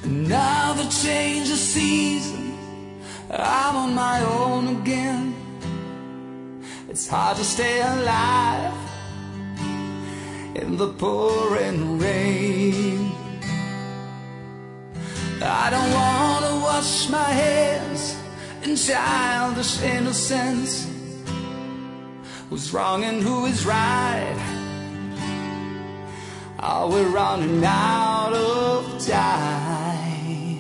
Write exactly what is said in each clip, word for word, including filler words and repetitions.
Another change of season, I'm on my own again. It's hard to stay alive in the pouring rain. I don't wanna wash my hands in childish innocence. Who's wrong and who is right? Are we running out of time?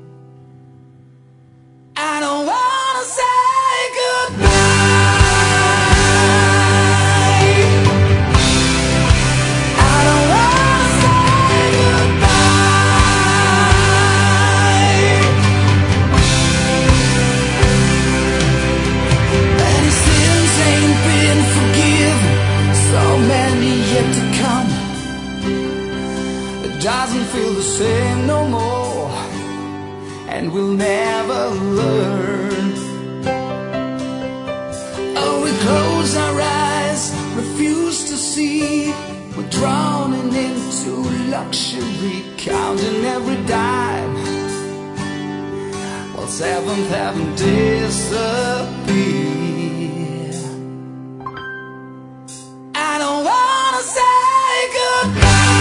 I don't wanna say goodbye. I don't wanna say goodbye. Many sins ain't been forgiven, so many yet to come. It doesn't feel the same no more, and we'll never learn. Oh, we close our eyes, refuse to see. We're drowning into luxury, counting every dime, while seventh heaven disappear. I don't wanna say goodbye.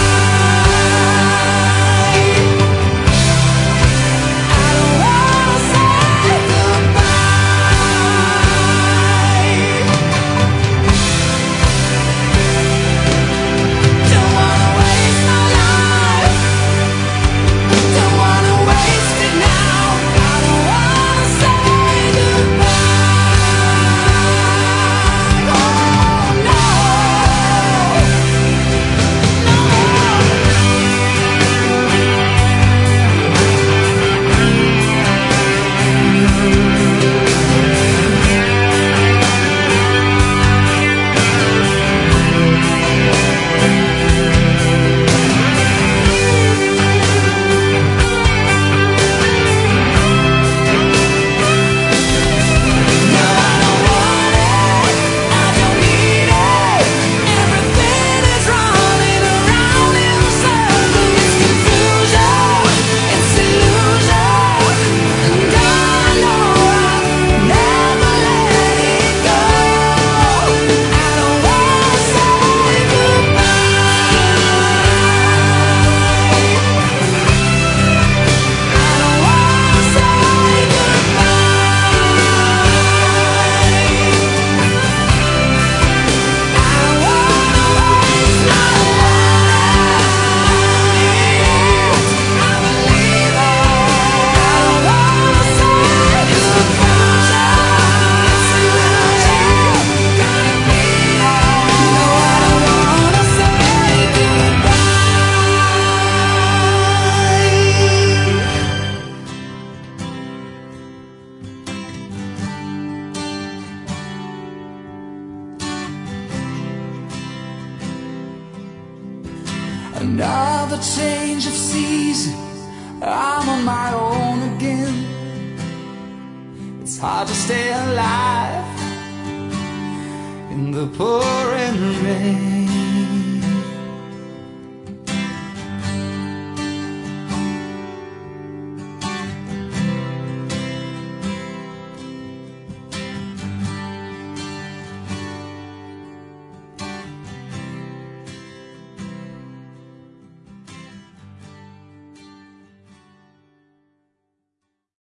Another change of season, I'm on my own again. It's hard to stay alive in the pouring rain.